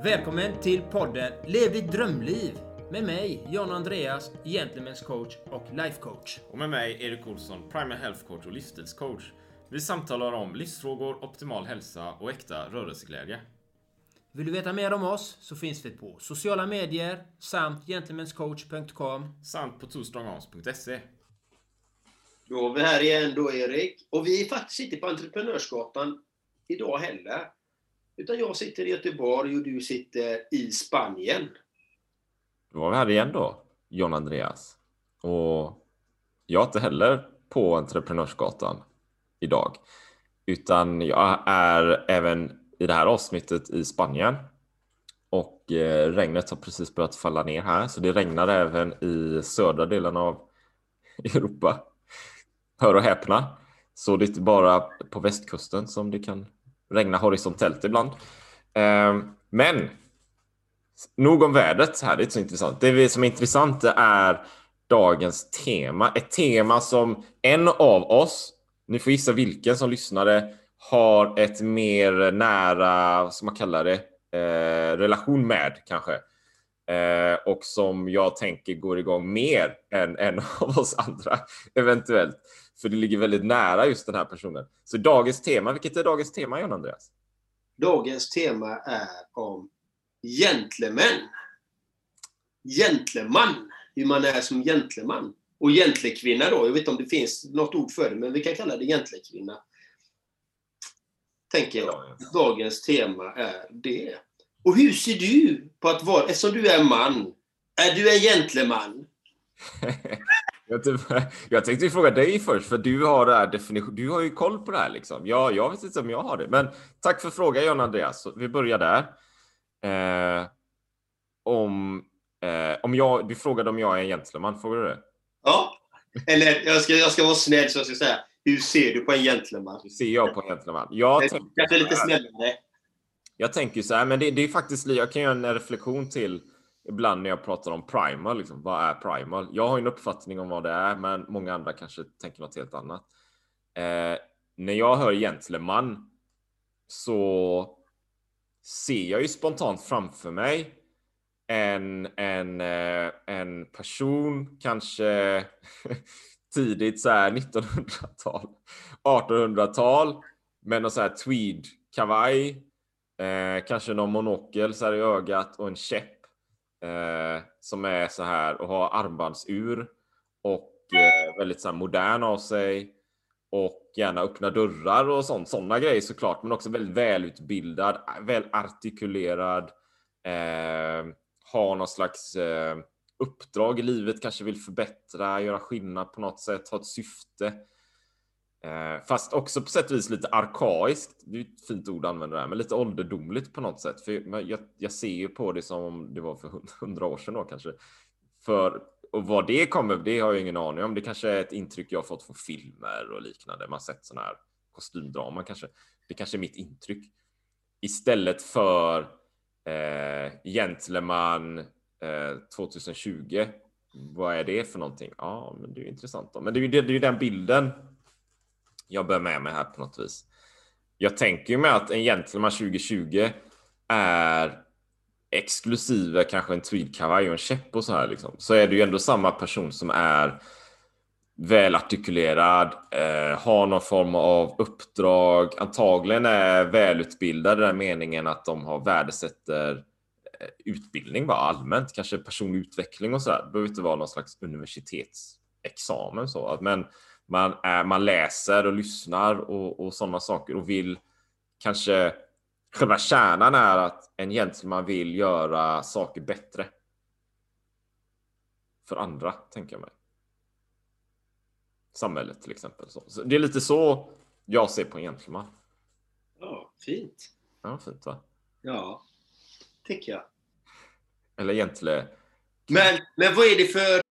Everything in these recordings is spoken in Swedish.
Välkommen till podden Lev ditt drömliv med mig, John Andreas, Gentlemen's coach och life coach. Och med mig, Erik Olsson, Primal Health coach och livsstilscoach. Vi samtalar om livsfrågor, optimal hälsa och äkta rörelseglädje. Vill du veta mer om oss så finns vi på sociala medier samt gentlemanscoach.com samt på twostrongarms.se. Då är vi här igen då, Erik. Och vi är faktiskt inte på Entreprenörsgatan idag heller. Utan jag sitter i Göteborg och du sitter i Spanien. Då var vi här igen då, John Andreas. Och jag är inte heller på Entreprenörsgatan idag. Utan jag är även i det här avsnittet i Spanien. Och regnet har precis börjat falla ner här. Så det regnar även i södra delen av Europa. Hör och häpna. Så det är inte bara på västkusten som det kan regna horisontellt ibland. Men nog om vädret här, det är inte så intressant. Det som är intressant är dagens tema. Ett tema som en av oss, ni får gissa vilken som lyssnare, har ett mer nära, som man kallar det, relation med kanske. Och som jag tänker går igång mer än en av oss andra eventuellt. För det ligger väldigt nära just den här personen. Så dagens tema, vilket är dagens tema, John Andreas? Dagens tema är om gentleman. Gentleman. Hur man är som gentleman. Och gentlekvinna då. Jag vet inte om det finns något ord för det, men vi kan kalla det gentlekvinna. Tänker jag. Dagens tema är det. Och hur ser du på att vara, eftersom du är man, är du en gentleman? Jag tänkte fråga dig först, för du har det här du har ju koll på det här liksom. Jag vet inte om jag har det, men tack för frågan, John Andreas. Så vi börjar där. Du frågade om jag är en gentleman, frågar du det? Ja, eller jag ska vara snäll så jag ska säga, hur ser du på en gentleman? Hur ser jag på en gentleman? Kanske lite snällare. Jag tänker så här, men det är faktiskt, jag kan göra en reflektion till ibland när jag pratar om primal. Liksom, vad är primal? Jag har en uppfattning om vad det är, men många andra kanske tänker något helt annat. När jag hör gentleman så ser jag ju spontant framför mig en person kanske tidigt så här 1900-tal, 1800-tal med någon så här tweed-kavaj. Kanske någon monokel så här i ögat och en käpp som är så här och har armbandsur och väldigt så här modern av sig och gärna öppna dörrar och sådana grejer såklart, men också väldigt välutbildad, väl artikulerad, har någon slags uppdrag i livet, kanske vill förbättra, göra skillnad på något sätt, ha ett syfte. Fast också på sätt och vis lite arkaiskt. Det är ett fint ord att använda där, men lite ålderdomligt på något sätt. För jag ser ju på det som om det var för 100 år sedan då kanske. Och vad det kommer, det har jag ingen aning om. Det kanske är ett intryck jag har fått från filmer och liknande. Man har sett sådana här kostymdrama kanske. Det kanske är mitt intryck. Istället för gentleman 2020. Vad är det för någonting? Ja, men det är ju intressant då. Men det är ju den bilden jag bör med mig här på något vis. Jag tänker ju med att en gentleman 2020 är exklusive kanske en tweedkavaj och en käpp och så här liksom. Så är det ju ändå samma person som är välartikulerad, har någon form av uppdrag, antagligen är välutbildad i den meningen att de har värdesätter utbildning bara allmänt, kanske personlig utveckling och så där. Det behöver inte vara någon slags universitetsexamen så, men man läser och lyssnar och sådana saker och vill kanske, själva kärnan är att en gentleman vill göra saker bättre för andra, tänker jag mig. Samhället till exempel. Så det är lite så jag ser på en gentleman. Ja, fint. Ja, fint va? Ja, tycker jag. Eller egentligen. Men vad är det för...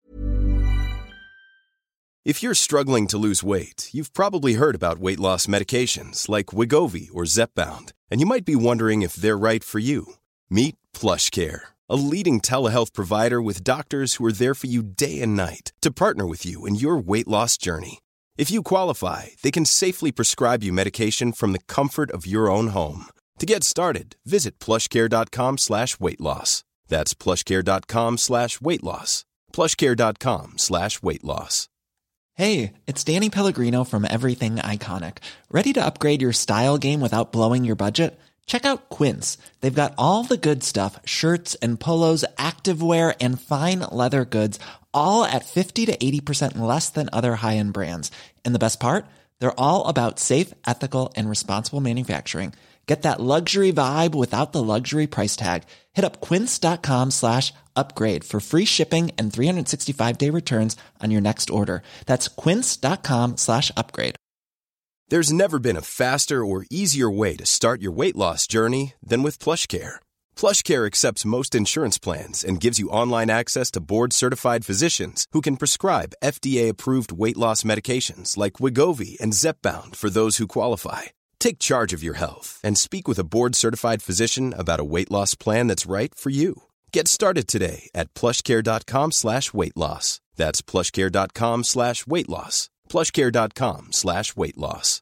If you're struggling to lose weight, you've probably heard about weight loss medications like Wegovy or Zepbound, and you might be wondering if they're right for you. Meet PlushCare, a leading telehealth provider with doctors who are there for you day and night to partner with you in your weight loss journey. If you qualify, they can safely prescribe you medication from the comfort of your own home. To get started, visit plushcare.com/weightloss. That's plushcare.com/weightloss. plushcare.com/weightloss. Hey, it's Danny Pellegrino from Everything Iconic. Ready to upgrade your style game without blowing your budget? Check out Quince. They've got all the good stuff, shirts and polos, activewear, and fine leather goods, all at 50 to 80% less than other high-end brands. And the best part? They're all about safe, ethical, and responsible manufacturing. Get that luxury vibe without the luxury price tag. Hit up quince.com/upgrade for free shipping and 365-day returns on your next order. That's quince.com/upgrade. There's never been a faster or easier way to start your weight loss journey than with PlushCare. PlushCare accepts most insurance plans and gives you online access to board-certified physicians who can prescribe FDA-approved weight loss medications like Wegovy and Zepbound for those who qualify. Take charge of your health and speak with a board-certified physician about a weight loss plan that's right for you. Get started today at plushcare.com/weightloss. That's plushcare.com/weightloss. plushcare.com/weightloss.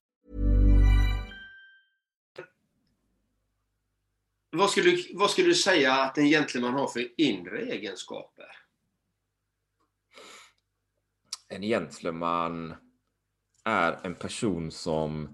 Vad skulle du säga att en gentleman har för inre egenskaper? En gentleman är en person som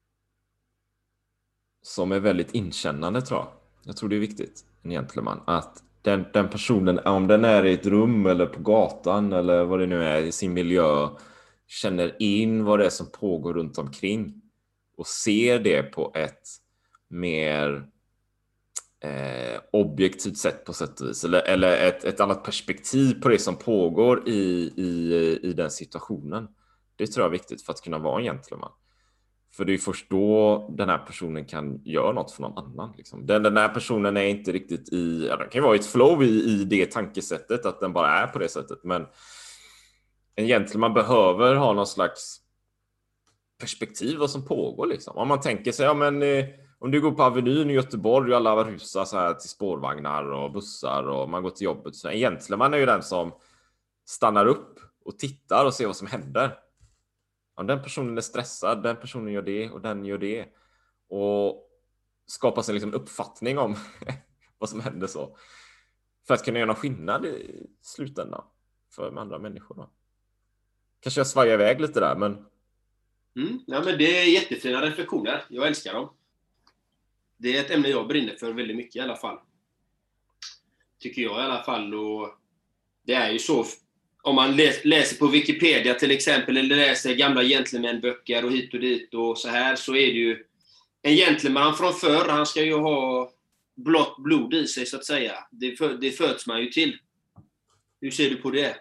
är väldigt inkännande, tror jag. Jag tror det är viktigt, en gentleman. Att den personen, om den är i ett rum eller på gatan eller vad det nu är i sin miljö, känner in vad det är som pågår runt omkring och ser det på ett mer objektivt sätt på sätt och vis. Eller ett annat perspektiv på det som pågår i den situationen. Det tror jag är viktigt för att kunna vara en gentleman. För det är först då den här personen kan göra något för någon annan. Liksom. Den här personen är inte riktigt den kan ju vara i ett flow i det tankesättet, att den bara är på det sättet. Men en gentleman behöver ha någon slags perspektiv vad som pågår. Liksom. Om man tänker sig, om du går på Avenyn i Göteborg och alla rusar så här till spårvagnar och bussar och man går till jobbet. Så en gentleman är ju den som stannar upp och tittar och ser vad som händer. Om den personen är stressad, den personen gör det och den gör det. Och skapar sig liksom en uppfattning om vad som händer så. För att kunna göra någon skillnad i slutändan för andra människor. Då. Kanske jag svajar iväg lite där, men... Ja, men det är jättefina reflektioner. Jag älskar dem. Det är ett ämne jag brinner för väldigt mycket i alla fall. Tycker jag i alla fall. Och det är ju så... Om man läser på Wikipedia till exempel, eller läser gamla gentlemanböcker och hit och dit och så här, så är det ju en gentleman från förr, han ska ju ha blått blod i sig så att säga. Det föds man ju till. Hur ser du på det?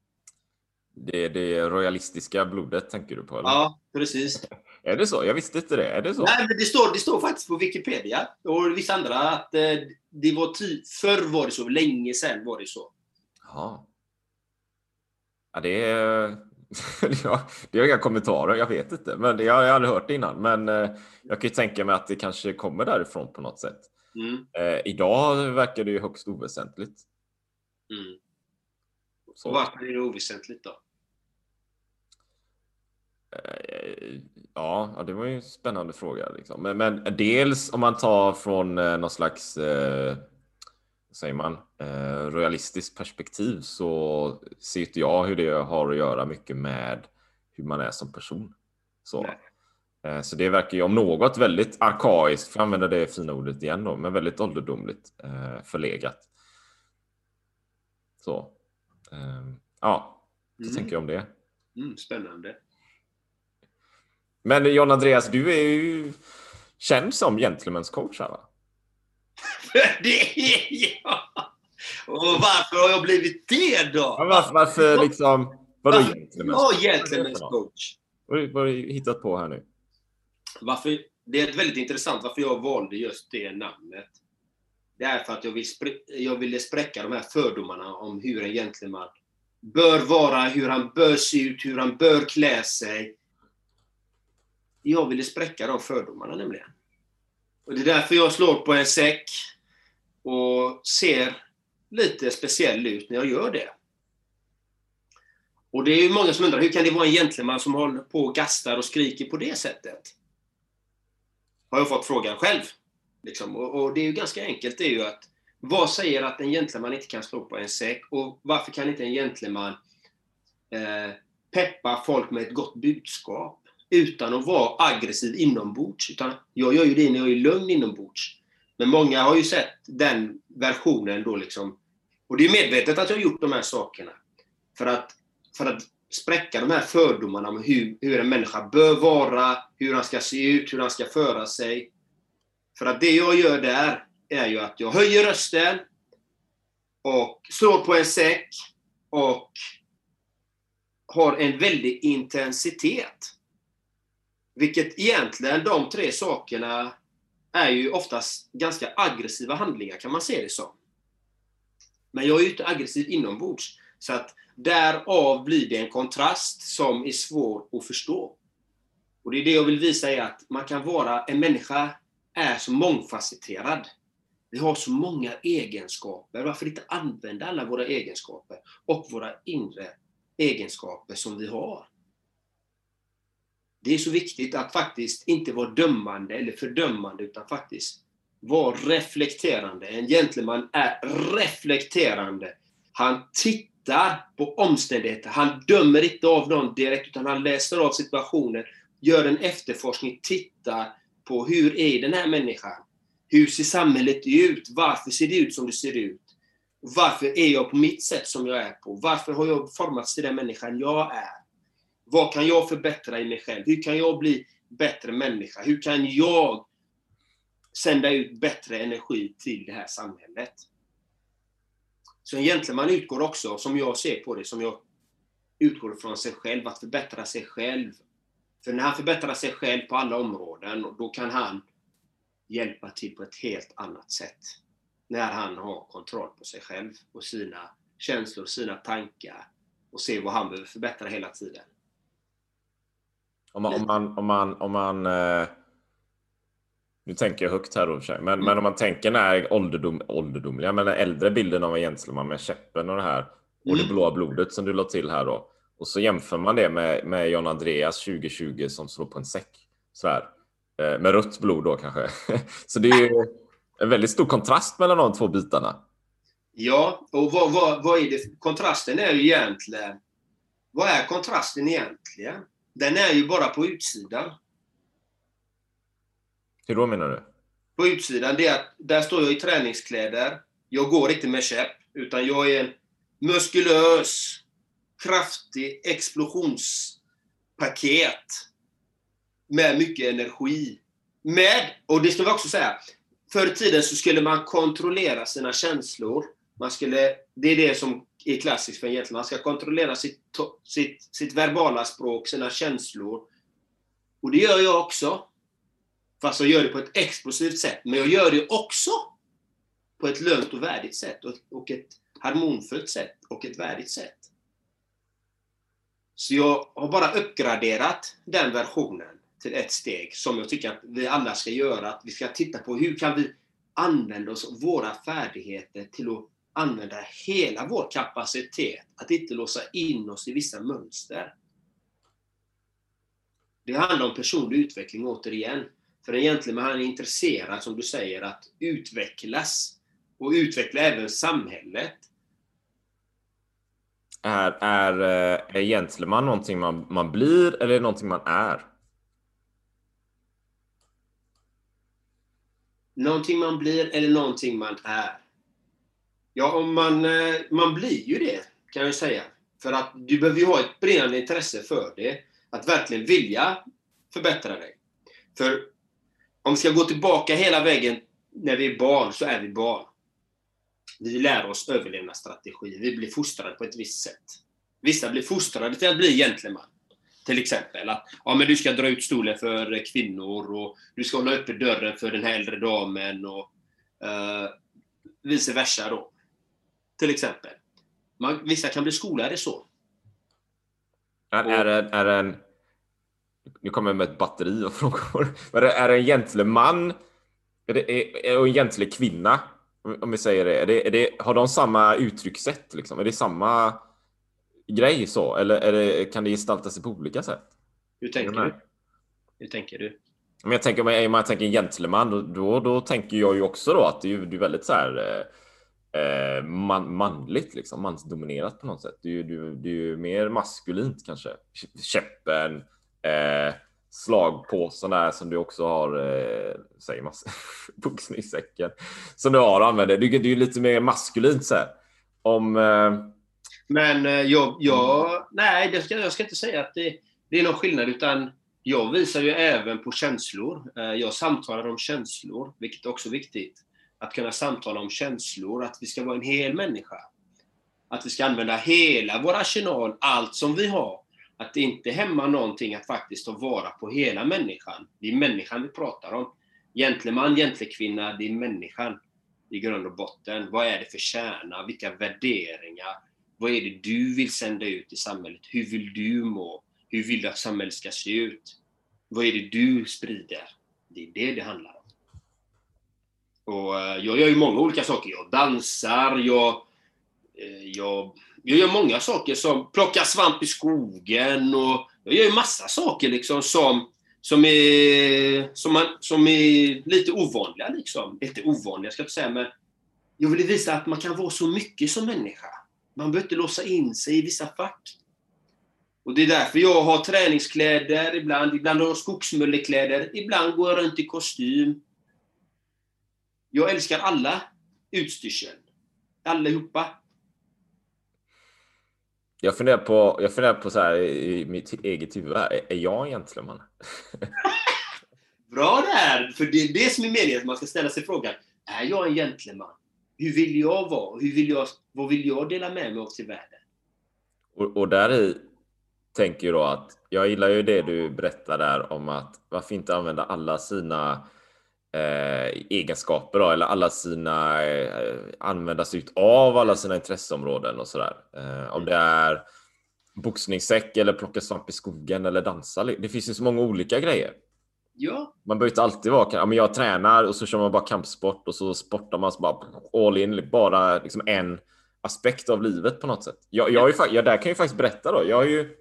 Det royalistiska blodet tänker du på, eller? Ja, precis. Är det så? Jag visste inte det. Är det så? Nej, men det står faktiskt på Wikipedia och vissa andra att det var förr var det så, länge sedan var det så. Ja. Ja, det är inga kommentarer, jag vet inte. Men jag har aldrig hört det innan. Men jag kan ju tänka mig att det kanske kommer därifrån på något sätt. Idag verkar det ju högst oväsentligt. Och varför är det oväsentligt då? Ja, det var ju en spännande fråga. Liksom. Men dels om man tar från någon slags... säger man, realistiskt perspektiv, så ser inte jag hur det har att göra mycket med hur man är som person. Så det verkar ju om något väldigt arkaiskt, för att använda det fina ordet igen då, men väldigt ålderdomligt, förlegat. Så, så tänker jag om det. Spännande. Men John Andreas, du är ju känd som gentleman's coach här, va? Det är jag! Och varför har jag blivit det då? Ja, varför liksom... Vadå gentleman's coach? Vad har du hittat på här nu? Det är väldigt intressant varför jag valde just det namnet. Det är för att jag ville spräcka de här fördomarna om hur en gentleman bör vara, hur han bör se ut, hur han bör klä sig. Jag ville spräcka de fördomarna nämligen. Och det är därför jag slår på en säck och ser lite speciell ut när jag gör det. Och det är ju många som undrar, hur kan det vara en gentleman som håller på och gastar och skriker på det sättet? Har jag fått frågan själv. Liksom. Och det är ju ganska enkelt, det är ju att vad säger att en gentleman inte kan slå på en säck, och varför kan inte en gentleman peppa folk med ett gott budskap utan att vara aggressiv inombords? Utan jag gör ju det när jag är lugn inombords. Men många har ju sett den versionen då liksom, och det är medvetet att jag har gjort de här sakerna för att spräcka de här fördomarna om hur en människa bör vara, hur han ska se ut, hur han ska föra sig. För att det jag gör där är ju att jag höjer rösten och slår på en säck och har en väldig intensitet. Vilket egentligen, de 3 sakerna är ju oftast ganska aggressiva handlingar, kan man se det som. Men jag är ju inte aggressiv inombords. Så att därav blir det en kontrast som är svår att förstå. Och det är det jag vill visa, är att man kan vara, en människa är så mångfacetterad. Vi har så många egenskaper. Varför inte använda alla våra egenskaper och våra inre egenskaper som vi har? Det är så viktigt att faktiskt inte vara dömande eller fördömande, utan faktiskt vara reflekterande. En gentleman är reflekterande. Han tittar på omständigheter. Han dömer inte av någon direkt, utan han läser av situationen, gör en efterforskning, tittar på hur är den här människan? Hur ser samhället ut? Varför ser det ut som det ser ut? Varför är jag på mitt sätt som jag är på? Varför har jag formats till den människan jag är? Vad kan jag förbättra i mig själv? Hur kan jag bli bättre människa? Hur kan jag sända ut bättre energi till det här samhället? Så egentligen man utgår också, som jag ser på det, som jag utgår från sig själv, att förbättra sig själv. För när han förbättrar sig själv på alla områden, då kan han hjälpa till på ett helt annat sätt. När han har kontroll på sig själv och sina känslor, sina tankar, och ser vad han behöver förbättra hela tiden. Om man nu tänker jag högt här då för sig, men om man tänker när ålderdomliga, men den äldre bilden av en gentleman med käppen och det här och det blåa blodet som du la till här då, och så jämför man det med John Andreas 2020 som slår på en säck så här, med rött blod då kanske. Så det är ju en väldigt stor kontrast mellan de 2 bitarna. Ja, och vad är det? Kontrasten är ju egentligen, vad är kontrasten egentligen? Den är ju bara på utsidan. Hur då menar du? På utsidan, det är att där står jag i träningskläder. Jag går inte med käpp, utan jag är en muskulös, kraftig explosionspaket med mycket energi. Och det ska vi också säga, förr i tiden så skulle man kontrollera sina känslor. Det är det som är klassiskt för en gentleman. Man ska kontrollera sitt verbala språk, sina känslor. Och det gör jag också. Fast jag gör det på ett explosivt sätt. Men jag gör det också på ett lugnt och värdigt sätt. Och ett harmonfullt sätt. Och ett värdigt sätt. Så jag har bara uppgraderat den versionen till ett steg. Som jag tycker att vi alla ska göra. Att vi ska titta på hur kan vi använda oss av våra färdigheter till att använda hela vår kapacitet. Att inte låsa in oss i vissa mönster. Det handlar om personlig utveckling återigen. För egentligen man är intresserad, som du säger, att utvecklas. Och utveckla även samhället. Är egentligen man någonting man blir eller någonting man är? Någonting man blir eller någonting man är. Ja, om man blir ju det, kan jag säga. För att du behöver ju ha ett brinnande intresse för det. Att verkligen vilja förbättra dig. För om vi ska gå tillbaka hela vägen när vi är barn, så är vi barn. Vi lär oss överlevnadsstrategi. Vi blir fostrade på ett visst sätt. Vissa blir fostrade till att bli gentleman. Till exempel att men du ska dra ut stolen för kvinnor och du ska hålla uppe dörren för den här äldre damen och vice versa då. Till exempel. Vissa kan bli skolade så. Nu kommer jag med ett batteri av frågor. Är det en gentleman? Är det en gentle kvinna? Om vi säger det. Har de samma uttryckssätt? Liksom? Är det samma grej så? Eller kan det gestalta sig på olika sätt? Hur tänker du? Men jag tänker, om man tänker gentleman, då tänker jag ju också då att det är väldigt så här manligt liksom, mansdominerat på något sätt. Det är ju mer maskulint kanske. Käppen, slagpåsen där som du också har, säger man, boxningssäcken som du har använder. Det är ju lite mer maskulint så här. Men nej, jag ska inte säga att det är någon skillnad, utan jag visar ju även på känslor. Jag samtalar om känslor, vilket är också viktigt. Att kunna samtala om känslor, att vi ska vara en hel människa. Att vi ska använda hela vår arsenal, allt som vi har. Att det inte hämmar någonting att faktiskt ta vara på hela människan. Det är människan vi pratar om. Gentleman, gentlekvinna, det är människan i grund och botten. Vad är det för kärna? Vilka värderingar? Vad är det du vill sända ut i samhället? Hur vill du må? Hur vill du att samhället ska se ut? Vad är det du sprider? Det är det handlar om. Och jag gör ju många olika saker. Jag dansar, jag gör många saker som plockar svamp i skogen, och jag gör ju massa saker liksom som är lite ovanliga liksom. Inte ovanliga ska jag inte säga, men jag vill visa att man kan vara så mycket som människa. Man behöver inte låsa in sig i vissa fack. Och det är därför jag har träningskläder ibland har jag skogsmullekläder, ibland går jag runt i kostym. Jag älskar alla utstyrsel. Allihopa. Jag funderar på så här i mitt eget huvud. Är jag en gentleman? Bra där! För det är det som är meningen, att man ska ställa sig frågan. Är jag en gentleman? Hur vill jag vara? Vad vill jag dela med mig av till världen? Och där i tänker jag då att jag gillar ju det du berättar där om att varför inte använda alla sina egenskaper då, eller alla sina använda sig ut av alla sina intresseområden och sådär. Om det är boxningssäck eller plocka svamp i skogen eller dansa. Det finns ju så många olika grejer. Ja. Man behöver inte alltid vara, men jag tränar och så kör man bara kampsport och så sportar man så bara all in, bara liksom en aspekt av livet på något sätt. Jag där kan ju faktiskt berätta då.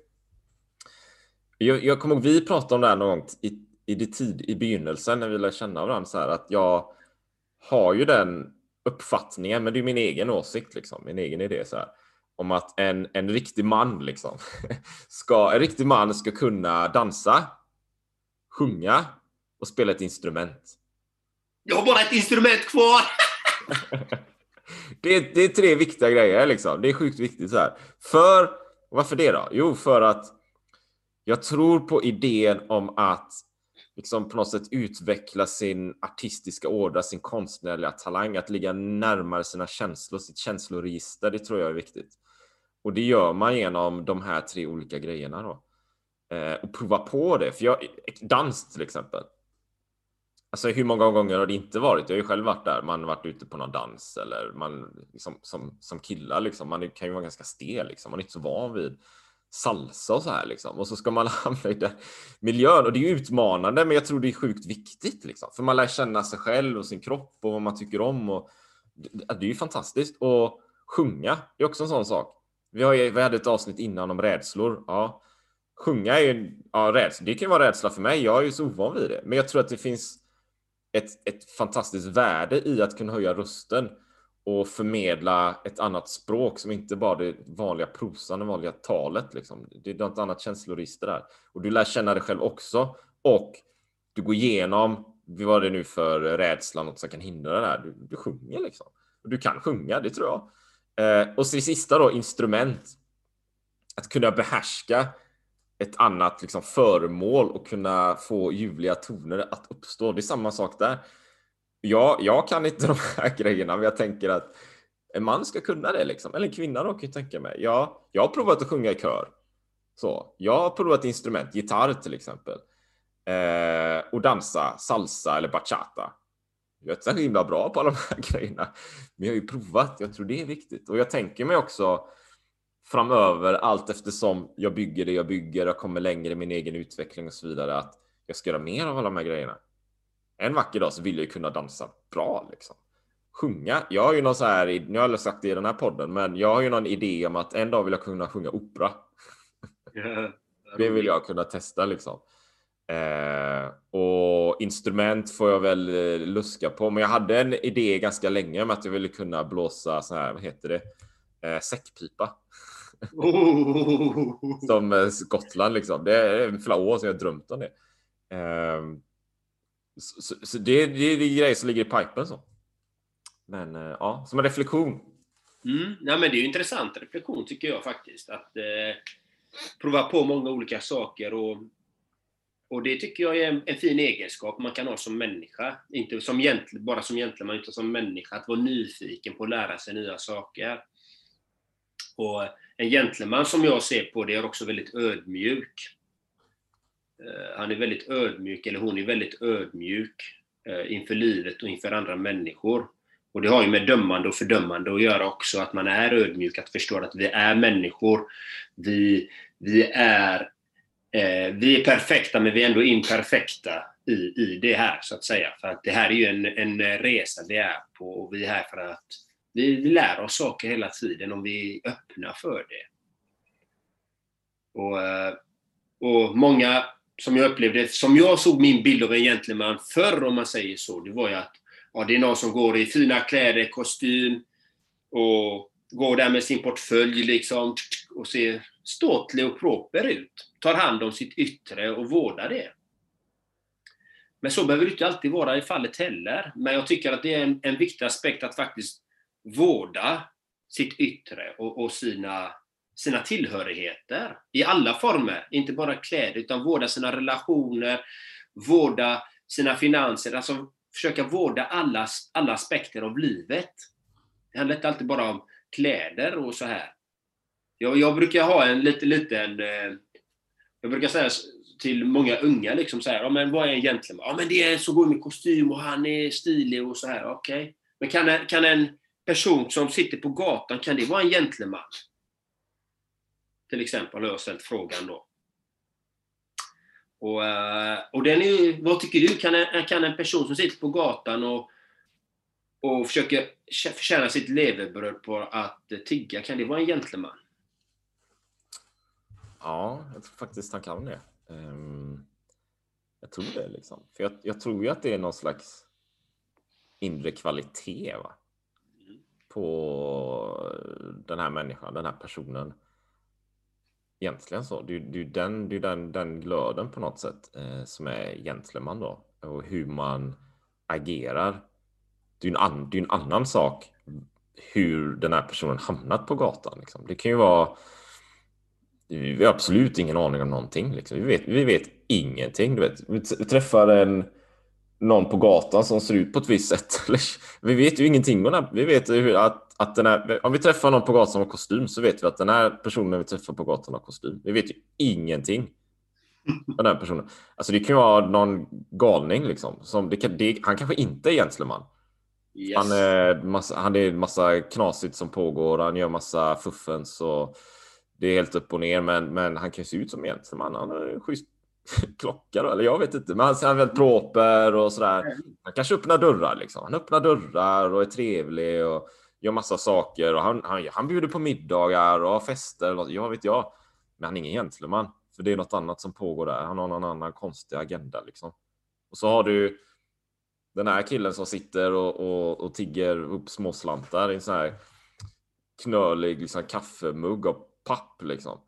Jag kommer ihåg vi pratade om det här någon gång i begynnelsen när vi lärde känna varandra så här, att jag har ju den uppfattningen, men det är min egen åsikt liksom, min egen idé så här, om att en riktig man liksom en riktig man ska kunna dansa, sjunga och spela ett instrument. Jag har bara ett instrument kvar. Det är 3 viktiga grejer liksom. Det är sjukt viktigt så här. Varför det då? Jo, för att jag tror på idén om att liksom på något sätt utveckla sin artistiska ådra, sin konstnärliga talang, att ligga närmare sina känslor, sitt känsloregister, det tror jag är viktigt. Och det gör man genom de här 3 olika grejerna då. Och prova på det. För dans till exempel. Alltså hur många gånger har det inte varit? Jag har ju själv varit där. Man har varit ute på någon dans. Eller man liksom, som killar liksom. Man kan ju vara ganska stel liksom. Man är inte så van vid salsa och så här liksom. Och så ska man hamna i den miljön. Och det är ju utmanande, men jag tror det är sjukt viktigt liksom. För man lär känna sig själv och sin kropp och vad man tycker om. Och det är ju fantastiskt. Och sjunga är också en sån sak. Vi hade ett avsnitt innan om rädslor. Ja. Sjunga är ju rädsla. Det kan ju vara rädsla för mig. Jag är ju så ovan vid det. Men jag tror att det finns ett fantastiskt värde i att kunna höja rösten och förmedla ett annat språk som inte bara det vanliga prosan, det vanliga talet liksom. Det är något annat känsloregister där. Och du lär känna dig själv också. Och du går igenom, vad var det nu för rädslan, något som kan hindra det här. Du sjunger liksom. Och du kan sjunga, det tror jag. Och så det sista då, instrument. Att kunna behärska ett annat liksom föremål och kunna få ljuvliga toner att uppstå. Det är samma sak där. Jag kan inte de här grejerna, men jag tänker att en man ska kunna det liksom. Eller en kvinna då, kan jag tänka mig. Jag har provat att sjunga i kör. Så, jag har provat instrument, gitarr till exempel. Och dansa, salsa eller bachata. Jag är inte så himla bra på alla de här grejerna. Men jag har ju provat, jag tror det är viktigt. Och jag tänker mig också framöver, allt eftersom jag bygger det jag bygger och kommer längre i min egen utveckling och så vidare, att jag ska göra mer av alla de här grejerna. En vacker dag så vill jag ju kunna dansa bra liksom. Sjunga, jag har ju någon så här, nu har jag sagt det i den här podden, men jag har ju någon idé om att en dag vill jag kunna sjunga opera. Det vill jag kunna testa liksom. Och instrument får jag väl luska på. Men jag hade en idé ganska länge om att jag ville kunna blåsa så här, vad heter det? Säckpipa. Som Skottland liksom. Det är flera år sedan jag drömt om det. Så det är grejer som ligger i pipen så. Men ja, som en reflektion. Nej, men det är ju intressant reflektion tycker jag faktiskt. Att prova på många olika saker och det tycker jag är en fin egenskap man kan ha som människa. Inte som bara som gentleman, utan som människa. Att vara nyfiken på att lära sig nya saker. Och en gentleman som jag ser på det är också väldigt ödmjuk. Han är väldigt ödmjuk, eller hon är väldigt ödmjuk inför livet och inför andra människor. Och det har ju med dömande och fördömande att göra också, att man är ödmjuk, att förstå att vi är människor. Vi är perfekta, men vi är ändå imperfekta i det här, så att säga. För att det här är ju en resa vi är på, och vi är här för att vi lär oss saker hela tiden om vi är öppna för det. Och många som jag upplevde, som jag såg min bild av en gentleman förr, om man säger så, det var ju att det är någon som går i fina kläder, kostym och går där med sin portfölj liksom, och ser ståtlig och proper ut. Tar hand om sitt yttre och vårdar det. Men så behöver det inte alltid vara i fallet heller. Men jag tycker att det är en viktig aspekt att faktiskt vårda sitt yttre och sina tillhörigheter i alla former. Inte bara kläder, utan vårda sina relationer, vårda sina finanser. Alltså försöka vårda alla aspekter av livet. Det handlar inte alltid bara om kläder och så här. Jag brukar ha en liten jag brukar säga till många unga liksom så här, ja men vad är en gentleman? Ja men det är så går med kostym och han är stilig och så här, okej. Men kan en person som sitter på gatan, kan det vara en gentleman? Till exempel har jag ställt frågan då. Och den är, vad tycker du? Kan en person som sitter på gatan och försöker förtjäna sitt levebröd på att tigga, kan det vara en gentleman? Ja, jag tror faktiskt han kan det. Jag tror det liksom. För jag tror ju att det är någon slags inre kvalitet, va? På den här människan, den här personen. Egentligen så. Det är den glöden på något sätt som är gentleman då. Och hur man agerar. Det är en annan sak hur den här personen hamnat på gatan. Liksom. Det kan ju vara... Vi har absolut ingen aning om någonting. Liksom. Vi vet ingenting. Du vet. Vi träffar någon på gatan som ser ut på ett visst sätt. Vi vet ju ingenting om det. Vi vet ju att den här, om vi träffar någon på gatan som har kostym, så vet vi att den här personen vi träffar på gatan har kostym. Vi vet ju ingenting om den här personen. Alltså det kan ju vara någon galning liksom. Han kanske inte är gentleman. Yes. Han är massa knasigt som pågår. Han gör massa fuffens och det är helt upp och ner. Men han kan se ut som gentleman. Han har schysst klocka då, eller jag vet inte. Men han är väldigt proper och sådär. Han kanske öppnar dörrar liksom. Han öppnar dörrar och är trevlig och gör massa saker. Och han bjuder på middagar och fester. Jag vet jag. Men han är ingen gentleman. För det är något annat som pågår där. Han har någon annan konstig agenda liksom. Och så har du den här killen som sitter och tigger upp små slantar i en sån här knölig liksom, kaffemugg och papp liksom.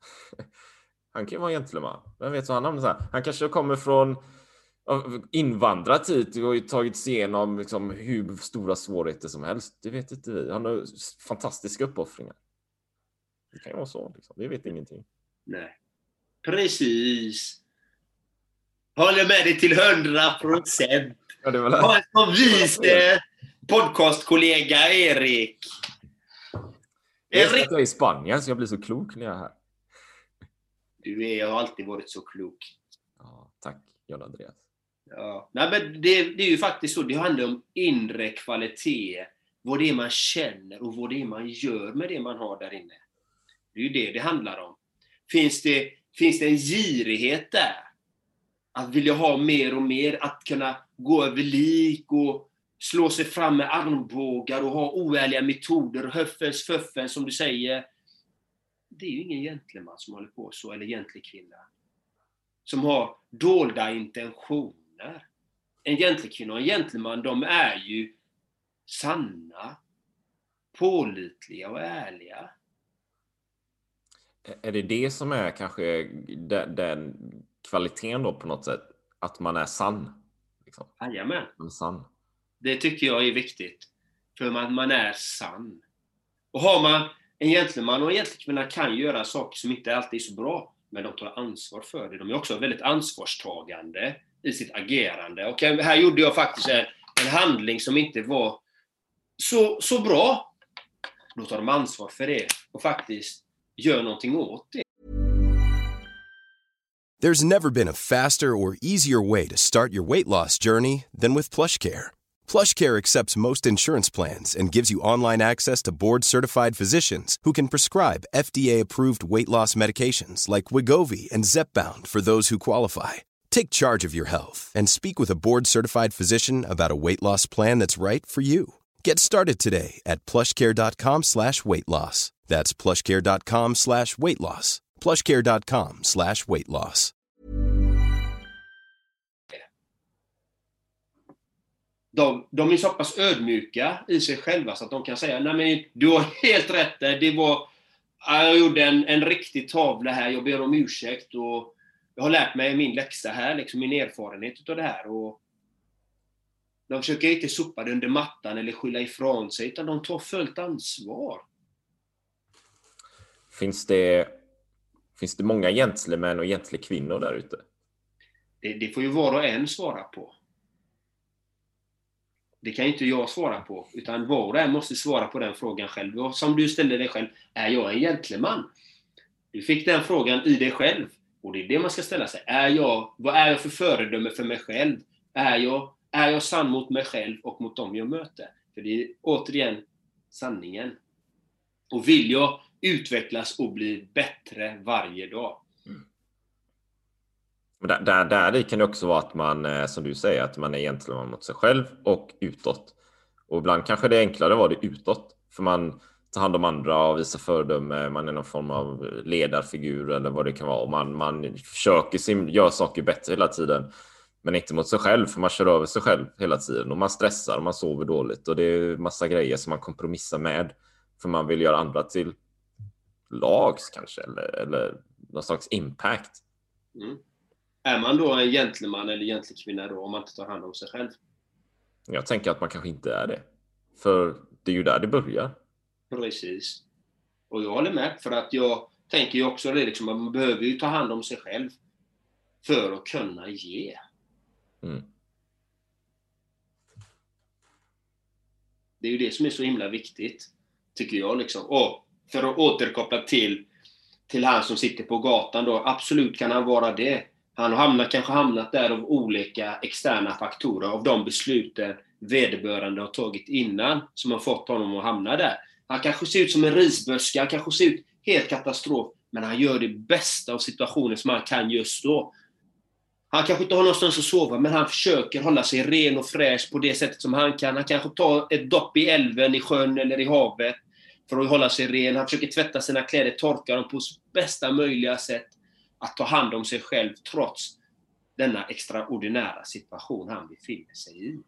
Han kan ju vara gentleman. Vem vet vad han hamnar så här. Han kanske kommer från invandrat hit och tagit sig igenom liksom, hur stora svårigheter som helst. Det vet inte vi. Han har fantastiska uppoffringar. Det kan ju vara så. Liksom. Vi vet ingenting. Nej. Precis. Håller med dig till 100%. Ja, det var Ha en sån vis podcastkollega, Erik. Jag är i Spanien så jag blir så klok när jag är här. Jag har alltid varit så klok. Ja, tack, John Andreas. Ja. Nej, men det är ju faktiskt så. Det handlar om inre kvalitet. Vad det är man känner och vad det är man gör med det man har där inne. Det är ju det handlar om. Finns det en girighet där? Att vilja ha mer och mer. Att kunna gå över lik och slå sig fram med armbågar och ha oärliga metoder. Höffens, föffen som du säger. Det är ju ingen gentleman som håller på så, eller egentlig kvinna. som har dolda intentioner. En gentlekvinna och en gentleman, de är ju sanna, pålitliga och ärliga. Är det som är kanske den kvaliteten då på något sätt? Att man är sann? Liksom. Jajamän. Man är sann. Det tycker jag är viktigt. För man är sann. Och har man en gentleman och en gentlekvinna kan göra saker som inte alltid är så bra. Men de tar ansvar för det. De är också väldigt ansvarstagande i sitt agerande. Och här gjorde jag faktiskt en handling som inte var så bra. Då tar de ansvar för det. Och faktiskt gör någonting åt det. There's never been a faster or easier way to start your weight loss journey than with PlushCare. PlushCare accepts most insurance plans and gives you online access to board-certified physicians who can prescribe FDA-approved weight loss medications like Wegovy and Zepbound for those who qualify. Take charge of your health and speak with a board-certified physician about a weight loss plan that's right for you. Get started today at plushcare.com/weightloss. That's plushcare.com/weightloss. plushcare.com/weightloss. De är så pass ödmjuka i sig själva så att de kan säga, nej men du har helt rätt där. Jag gjorde en riktig tavla här, jag ber om ursäkt och jag har lärt mig min läxa här, liksom min erfarenhet av det här. Och de försöker inte sopa det under mattan eller skylla ifrån sig, utan de tar fullt ansvar. Finns det många gentlemän och gentlekvinnor där ute? Det får ju var och en svara på. Det kan inte jag svara på, utan var och en måste svara på den frågan själv. Och som du ställde dig själv, är jag en gentleman? Du fick den frågan i dig själv. Och det är det man ska ställa sig. Vad är jag för föredöme för mig själv? Är jag sann mot mig själv och mot dem jag möter? För det är återigen sanningen. Och vill jag utvecklas och bli bättre varje dag? Där kan det också vara att man, som du säger, att man är egentligen mot sig själv och utåt. Och ibland kanske det är enklare att vara det utåt. För man tar hand om andra och visar föredöme. Man är någon form av ledarfigur eller vad det kan vara. Och man försöker göra saker bättre hela tiden. Men inte mot sig själv, för man kör över sig själv hela tiden. Och man stressar och man sover dåligt. Och det är massa grejer som man kompromissar med. För man vill göra andra till lags kanske. Eller någon slags impact. Mm. Är man då en gentleman eller gentlekvinna då om man inte tar hand om sig själv? Jag tänker att man kanske inte är det. För det är ju där det börjar. Precis. Och jag håller med, för att jag tänker ju också det liksom, att man behöver ju ta hand om sig själv för att kunna ge. Mm. Det är ju det som är så himla viktigt, tycker jag liksom. Och för att återkoppla till han som sitter på gatan då, absolut kan han vara det. Han har kanske hamnat där av olika externa faktorer, av de besluten vederbörande har tagit innan, som har fått honom att hamna där. Han kanske ser ut som en risbörska, han kanske ser ut helt katastrof, men han gör det bästa av situationen som han kan just då. Han kanske inte har någonstans att sova, men han försöker hålla sig ren och fräsch på det sättet som han kan. Han kanske tar ett dopp i älven, i sjön eller i havet för att hålla sig ren. Han försöker tvätta sina kläder, torka dem på bästa möjliga sätt. Att ta hand om sig själv trots denna extraordinära situation han befinner sig i.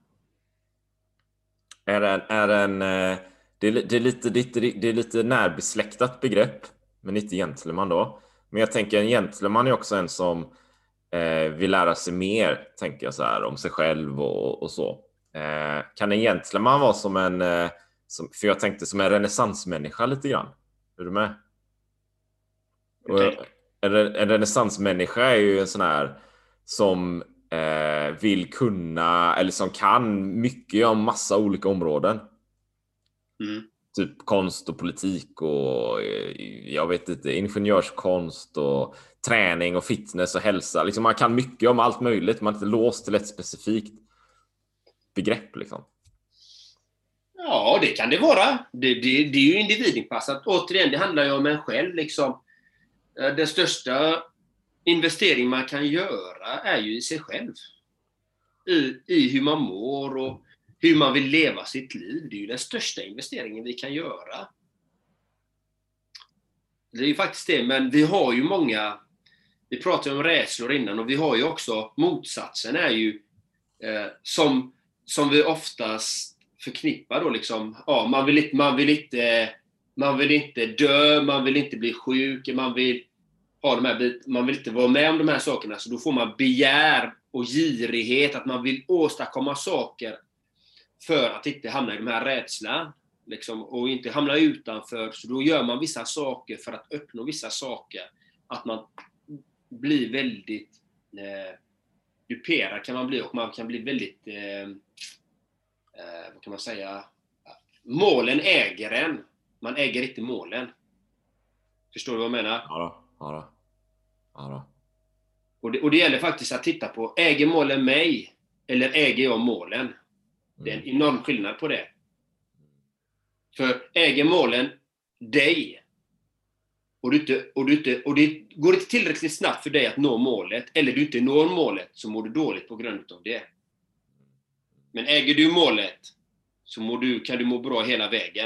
Det är lite närbesläktat begrepp, men inte gentleman då. Men jag tänker en gentleman är också en som vill lära sig mer, tänker jag så här, om sig själv och så. Kan en gentleman vara som för jag tänkte som en renässansmänniska lite grann. Är du med? Okay. En renässansmänniska är ju en sån här som vill kunna, eller som kan mycket om massa olika områden. Mm. Typ konst och politik och jag vet inte, ingenjörskonst och träning och fitness och hälsa. Liksom man kan mycket om allt möjligt, man är inte låst till ett specifikt begrepp liksom. Ja, det kan det vara. Det är ju individinpassat. Återigen, det handlar ju om en själv liksom. Den största investering man kan göra är ju i sig själv. I hur man mår och hur man vill leva sitt liv. Det är ju den största investeringen vi kan göra. Det är ju faktiskt det, men vi har ju vi pratade om rädslor innan, och vi har ju också motsatsen är ju som vi oftast förknippar då liksom, ja, man vill inte dö, man vill inte bli sjuk, man vill inte vara med om de här sakerna, så då får man begär och girighet, att man vill åstadkomma saker för att inte hamna i de här rädslan liksom, och inte hamna utanför, så då gör man vissa saker för att uppnå vissa saker, att man blir väldigt duperad kan man bli, och man kan bli väldigt vad kan man säga, målen äger en, man äger inte målen. Förstår du vad jag menar? Ja då. Och det gäller faktiskt att titta på, äger målen mig eller äger jag målen? Det är en enorm skillnad på det. För äger målen dig och det går inte tillräckligt snabbt för dig att nå målet, eller du inte når målet, så mår du dåligt på grund av det. Men äger du målet så kan du må bra hela vägen.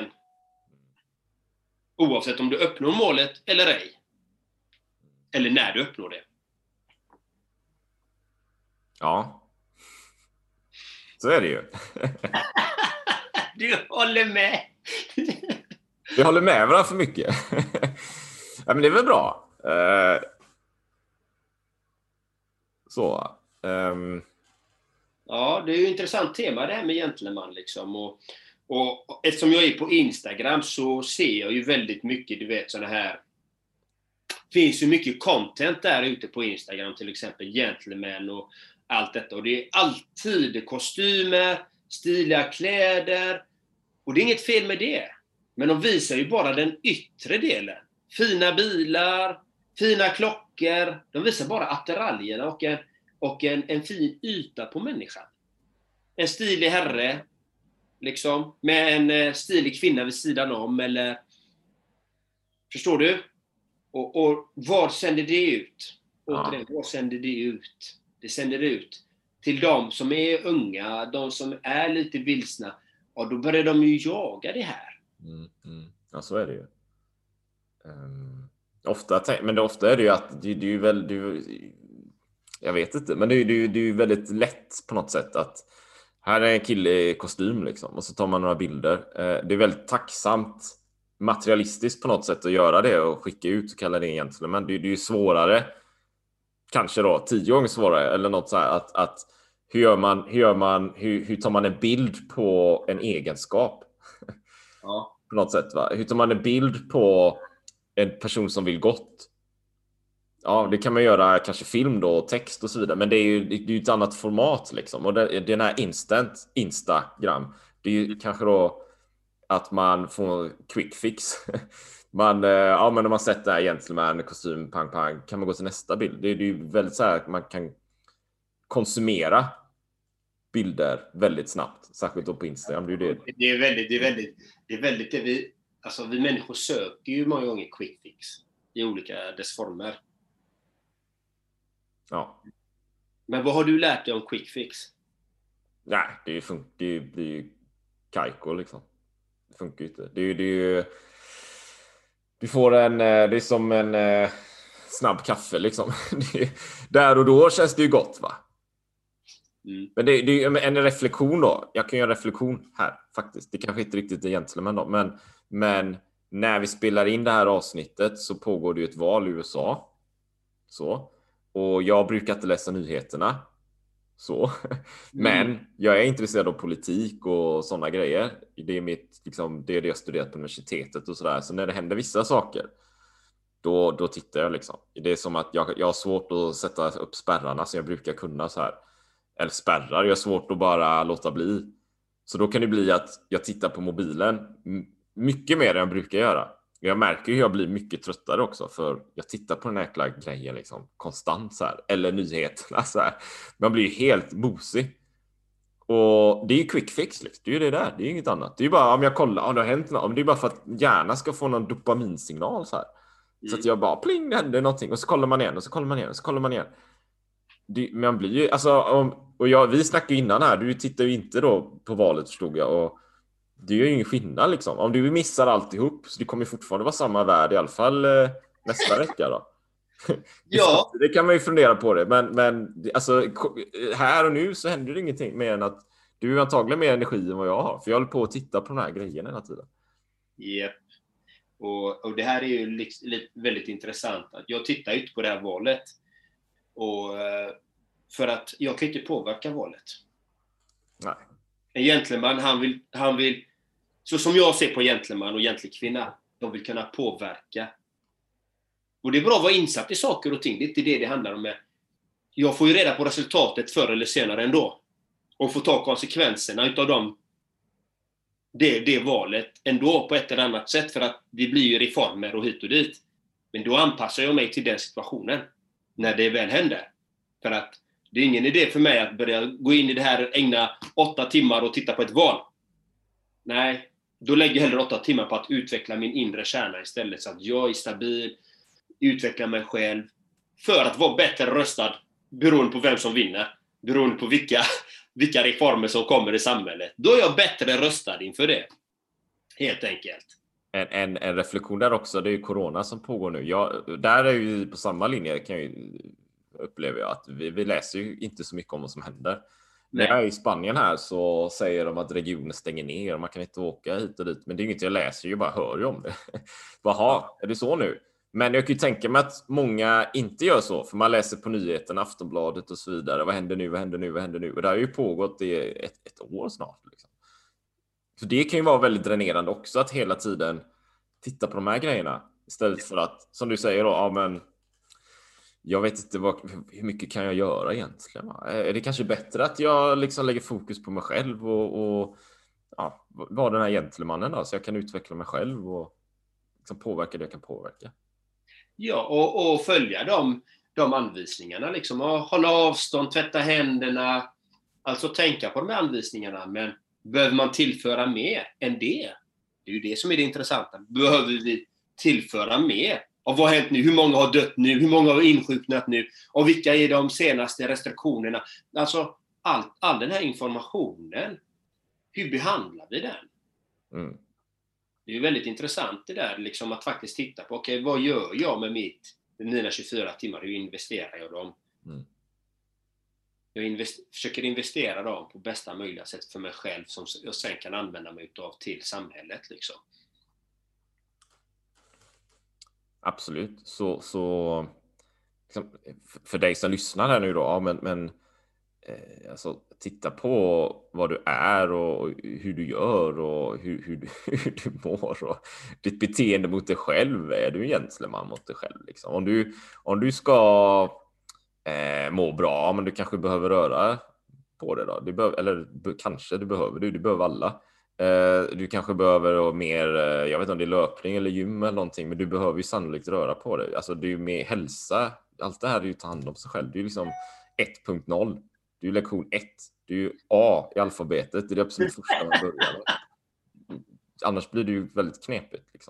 Oavsett om du uppnår målet eller ej. Eller när du uppnår det. Ja. Så är det ju. Du håller med. Vi håller med varandra för mycket. Ja, men det är väl bra. Ja, det är ju ett intressant tema det här med gentleman liksom. Och eftersom jag är på Instagram så ser jag ju väldigt mycket, du vet, sådana här. Finns ju mycket content där ute på Instagram, till exempel gentleman och allt detta. Och det är alltid kostymer, stiliga kläder. Och det är inget fel med det. Men de visar ju bara den yttre delen. Fina bilar, fina klockor. De visar bara attiraljerna och en fin yta på människan. En stilig herre, liksom, med en stilig kvinna vid sidan om, eller... Förstår du? Och vad sänder det ut? Återigen, vad sänder det ut? Det sänder ut till de som är unga, de som är lite vilsna. Och då börjar de ju jaga det här. Ja, så är det ju. Ofta är det ju att det är ju väldigt... Jag vet inte, men det är ju väldigt lätt på något sätt att här är en kille i kostym liksom, och så tar man några bilder. Det är väldigt tacksamt, materialistiskt på något sätt att göra det och skicka ut och kalla det egentligen, men det är ju svårare, kanske då 10 gånger svårare eller något så här, att hur tar man en bild på en egenskap? Ja. På något sätt, va? Hur tar man en bild på en person som vill gott? Ja, det kan man göra, kanske film då, text och så vidare, men det är ju ett annat format liksom. Och den här Instagram, det är ju kanske då att man får quick fix. Men när man sett det här gentleman, kostym, pang, kan man gå till nästa bild. Det är ju väldigt så här att man kan konsumera bilder väldigt snabbt, särskilt då på Instagram. Det är väldigt det vi människor söker ju många gånger quick fix i olika dess former. Ja. Men vad har du lärt dig om quick fix? Nej, det blir ju kajko liksom. Det funkar ju inte. Det är ju du får det är som en snabb kaffe liksom. Där och då känns det ju gott, va? Men det är ju en reflektion då. Jag kan göra en reflektion här faktiskt. Det kanske inte riktigt är gentleman då, men när vi spelar in det här avsnittet så pågår det ju ett val i USA. Så. Och jag brukar inte läsa nyheterna. Så. Men jag är intresserad av politik och sådana grejer. Det är det jag studerat på universitetet och sådär. Så när det händer vissa saker, då tittar jag liksom. Det är som att jag har svårt att sätta upp spärrarna som jag brukar kunna så här. Eller spärrar, jag har svårt att bara låta bli. Så då kan det bli att jag tittar på mobilen mycket mer än jag brukar göra. Jag märker hur jag blir mycket tröttare också, för jag tittar på den här jäkla grejen liksom konstant så här, eller nyheterna så här. Man blir ju helt bosig. Och det är ju quick fix liksom. Det är ju det där, det är inget annat. Det är ju bara om jag kollar, det har hänt något, det är bara för att hjärnan ska få någon dopaminsignal så här. Så att jag bara pling, det händer någonting, och så kollar man igen och så kollar man igen och så kollar man igen. Man blir ju, alltså, vi snackade ju innan här, du tittar ju inte då på valet, förstod jag, och det är ju ingen skillnad liksom. Om du missar alltihop, så det kommer fortfarande vara samma värld i alla fall nästa vecka då. Ja. Det kan man ju fundera på det. Men alltså, här och nu så händer det ingenting mer än att du har antagligen mer energi än vad jag har. För jag håller på att titta på de här grejerna hela tiden. Yep. Och det här är ju väldigt intressant. Att jag tittar ju inte på det här valet. Och för att jag kan inte påverka valet. Nej. En gentleman, han vill så som jag ser på gentleman och egentlig kvinna, de vill kunna påverka. Och det är bra att vara insatt i saker och ting. Det är inte det handlar om. Jag får ju reda på resultatet förr eller senare ändå. Och får ta konsekvenserna utav dem. Det valet ändå på ett eller annat sätt. För att det blir ju reformer och hit och dit. Men då anpassar jag mig till den situationen. När det väl händer. För att det är ingen idé för mig att börja gå in i det här, ägna 8 timmar och titta på ett val. Nej, då lägger jag hellre 8 timmar på att utveckla min inre kärna istället. Så att jag är stabil, utvecklar mig själv. För att vara bättre röstad beroende på vem som vinner. Beroende på vilka reformer som kommer i samhället. Då är jag bättre röstad inför det. Helt enkelt. En reflektion där också, det är ju corona som pågår nu. Där är ju på samma linje upplever jag att vi läser ju inte så mycket om vad som händer. När jag är i Spanien här så säger de att regionen stänger ner och man kan inte åka hit och dit. Men det är inget jag läser, jag bara hör ju om det. Jaha, är det så nu? Men jag kan ju tänka mig att många inte gör så. För man läser på nyheterna, Aftonbladet och så vidare. Vad händer nu? Och det har ju pågått i ett år snart. Liksom. Så det kan ju vara väldigt dränerande också att hela tiden titta på de här grejerna. Istället för att, som du säger då, ja men jag vet inte hur mycket kan jag göra egentligen. Är det kanske bättre att jag liksom lägger fokus på mig själv och ja, vara den här gentlemannen då, så jag kan utveckla mig själv och liksom påverka det jag kan påverka. Ja, och följa de anvisningarna liksom. Och hålla avstånd, tvätta händerna. Alltså tänka på de här anvisningarna. Men behöver man tillföra mer än det? Det är ju det som är det intressanta. Behöver vi tillföra mer? Och vad har hänt nu? Hur många har dött nu? Hur många har insjuknat nu? Och vilka är de senaste restriktionerna? Alltså, all den här informationen. Hur behandlar vi den? Mm. Det är ju väldigt intressant det där, liksom att faktiskt titta på, okej, vad gör jag med mina 24 timmar? Hur investerar jag dem? Mm. Jag försöker investera dem på bästa möjliga sätt för mig själv som jag sen kan använda mig av till samhället. Liksom. Absolut. Så liksom, för dig som lyssnar här nu då, ja, men alltså, titta på vad du är och hur du gör och hur du mår och ditt beteende mot dig själv. Är du egentligen man mot dig själv? Liksom? Om du ska må bra, men du kanske behöver röra på det då. Du behöver alla. Du kanske behöver mer, jag vet inte om det är löpning eller gym eller någonting, men du behöver ju sannolikt röra på dig. Alltså det är ju med hälsa, allt det här är ju att ta hand om sig själv. Det är ju liksom 1.0. Det är ju lektion 1. Det är ju A i alfabetet. Det är det absolut första man börjar. Annars blir det ju väldigt knepigt. Liksom.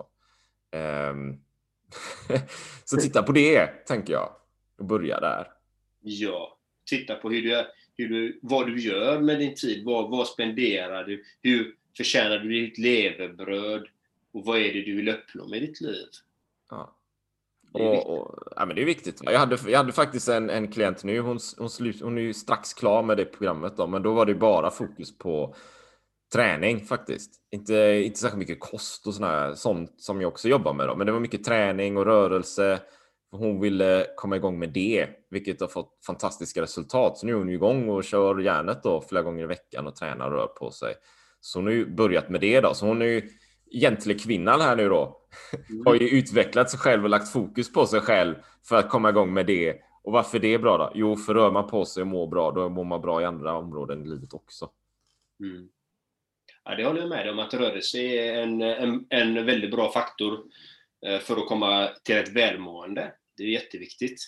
Så titta på det, tänker jag. Och börja där. Ja, titta på vad du gör med din tid. Vad spenderar du? Hur förtjänar du ditt levebröd? Och vad är det du vill uppnå med ditt liv? Ja. Ja, men det är viktigt. Jag hade faktiskt en klient nu. Hon är ju strax klar med det programmet då, men då var det bara fokus på träning faktiskt. Inte särskilt mycket kost och sånt som jag också jobbar med då, men det var mycket träning och rörelse. Hon ville komma igång med det, vilket har fått fantastiska resultat. Så nu är hon igång och kör järnet då flera gånger i veckan och tränar och rör på sig. Så hon har ju börjat med det då. Så hon är ju egentligen kvinnan här nu då. Har ju utvecklat sig själv och lagt fokus på sig själv för att komma igång med det. Och varför det är bra då? Jo, för rör man på sig och mår bra, då mår man bra i andra områden i livet också. Mm. Ja, det håller jag med om, att rörelse är en väldigt bra faktor för att komma till ett välmående. Det är jätteviktigt.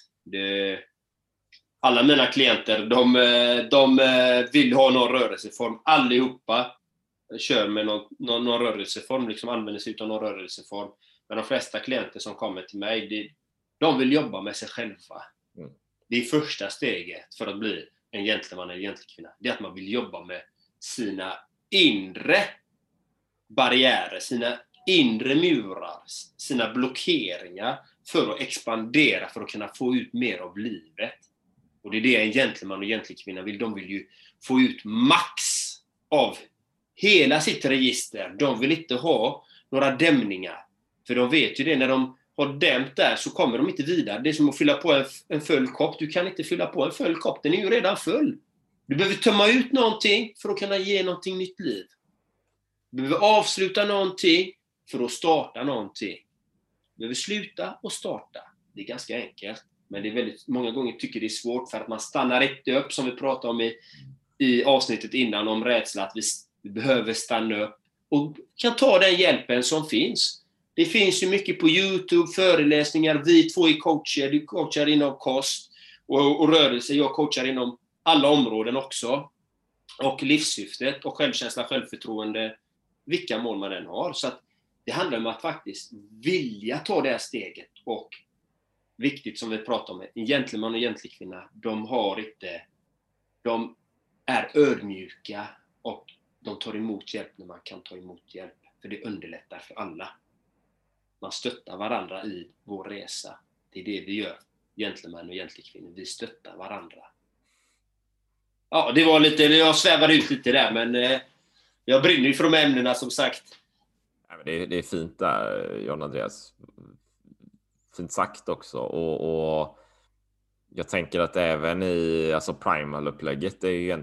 Alla mina klienter, de vill ha någon rörelseform. Allihopa kör med någon rörelseform, liksom använder sig av någon rörelseform. Men de flesta klienter som kommer till mig, de vill jobba med sig själva. Mm. Det är första steget för att bli en gentleman eller gentlekvinna. Det är att man vill jobba med sina inre barriärer, sina inre murar, sina blockeringar. för att expandera, för att kunna få ut mer av livet. Och det är det en gentleman och gentlekvinna vill. De vill ju få ut max av hela sitt register. De vill inte ha några dämningar. För de vet ju det, när de har dämt där så kommer de inte vidare. Det är som att fylla på en full kopp. Du kan inte fylla på en full kopp, den är ju redan full. Du behöver tömma ut någonting för att kunna ge någonting nytt liv. Du behöver avsluta någonting för att starta någonting. Du behöver sluta och starta. Det är ganska enkelt. Men det är väldigt många gånger tycker det är svårt för att man stannar rätt upp, som vi pratade om i avsnittet innan om rädsla, att vi behöver stanna upp och kan ta den hjälpen som finns. Det finns ju mycket på YouTube, föreläsningar. Vi två är coacher. Du coachar inom kost och rörelse. Jag coachar inom alla områden också. Och livssyftet och självkänsla, självförtroende. Vilka mål man än har. Så att det handlar om att faktiskt vilja ta det här steget. Och viktigt som vi pratar om, en gentleman och gentlekvinna, de är ödmjuka och de tar emot hjälp när man kan ta emot hjälp. För det underlättar för alla. Man stöttar varandra i vår resa. Det är det vi gör, gentleman och gentlekvinnor. Vi stöttar varandra. Ja, det var lite, jag svävade ut lite där, men jag brinner ju för de ämnena som sagt. Det är fint där, John Andreas. Fint sagt också. Och jag tänker att även i primal-upplägget, det är ju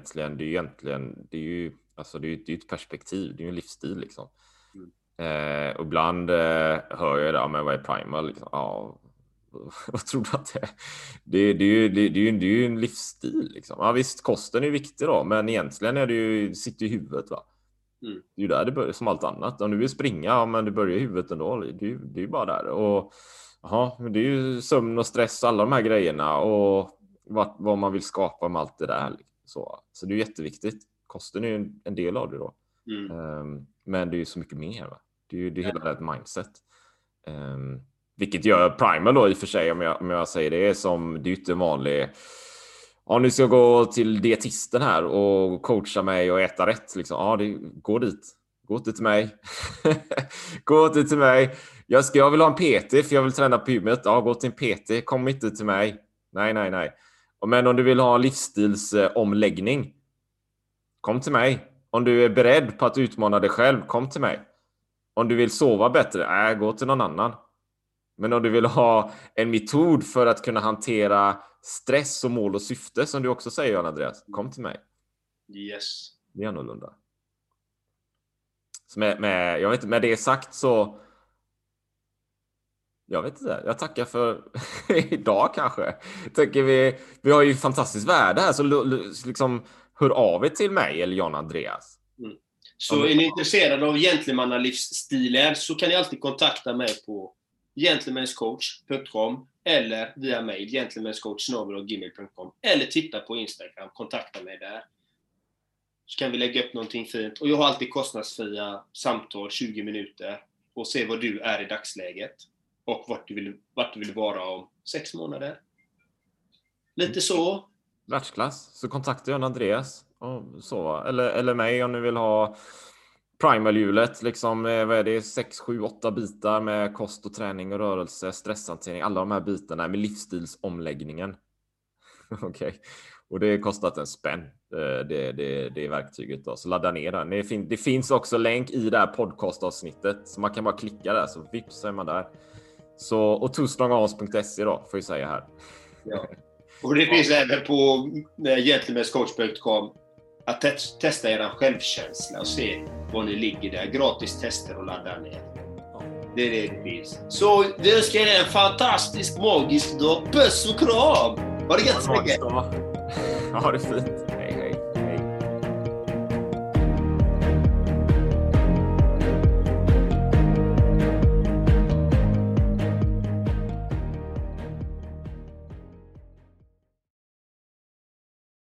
ett perspektiv, det är ju en livsstil liksom. Och ibland hör jag det, men vad är primal liksom? Ja, vad tror du att det är? Det är ju en livsstil liksom. Ja visst, kosten är viktig då, men egentligen är det ju, sitter i huvudet va. Det är ju där det börjar, som allt annat. Om du vill springa, men det börjar i huvudet ändå. Det är ju bara där. Och men det är ju sömn och stress och alla de här grejerna och vad man vill skapa med allt det där. Så det är jätteviktigt. Kosten är ju en del av det då. Men det är ju så mycket mer va. Det är ju hela ett mindset. Vilket gör primal då i och för sig, om jag säger det, som det är inte vanligt. Ja, nu ska jag gå till dietisten här och coacha mig och äta rätt liksom. Ja, gå dit. Gå inte till mig. Gå inte till mig. Jag vill ha en PT för jag vill träna på gymmet. Ja, gå till en PT. Kom inte till mig. Nej. Men om du vill ha en livsstilsomläggning, kom till mig. Om du är beredd på att utmana dig själv, kom till mig. Om du vill sova bättre, gå till någon annan. Men om du vill ha en metod för att kunna hantera stress och mål och syfte, som du också säger, John Andreas, kom till mig. Yes. Det är annorlunda. Så jag vet inte, med det sagt så jag vet inte, jag tackar för idag kanske. Tänker vi har ju fantastiskt värde här, så liksom hör av er till mig eller John Andreas. Så är ni intresserade av gentlemannalivsstilar så kan ni alltid kontakta mig på gentlemanscoach.com eller via mail gentlemanscoach@gmail.com eller titta på Instagram, kontakta mig där. Så kan vi lägga upp någonting fint. Och jag har alltid kostnadsfria samtal, 20 minuter, och se vad du är i dagsläget och vart du vill vara om 6 månader. Lite så. Världsklass. Så kontakta John Andreas och så, eller mig om ni vill ha primal-hjulet liksom, vad är det, 6, 7, 8 bitar med kost och träning och rörelse, stresshantering, alla de här bitarna med livsstilsomläggningen. Okej. Och det kostat en spänn. Det är verktyget då. Så ladda ner den. Det finns också länk i det här podcastavsnittet. Så man kan bara klicka där, så vips är man där. Så, och twostrongons.se då, får jag säga här. Ja. Och det finns även på gentlemanscoach.com att testa er självkänsla och se var ni ligger där. Gratis tester och ladda ner. Det är det finns. Så vi önskar er en fantastisk, magisk dag. Puss och kram! Ha det gött så mycket! Ja, det är fint.